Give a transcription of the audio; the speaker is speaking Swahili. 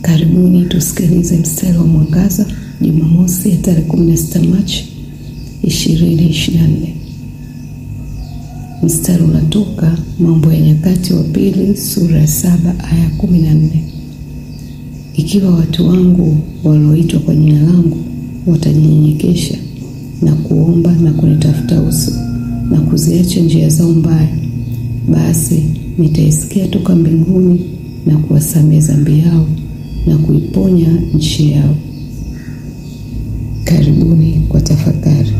Karibuni tusikilize mstari wa mwangaza Jumamosi ya tarehe 16 Machi 2024. Mstari unatoka Mambo ya Nyakati wa Pili sura ya 7 aya 14. Ikiwa watu wangu walioitwa kwa jina langu watajinyenyekesha na kuomba na kunitafuta uso na kuziacha njia zao mbaya, basi nitaisikia toka mbinguni na kuwasamehe dhambi yao na kuiponya nchi yao. Karibuni kwa tafakari.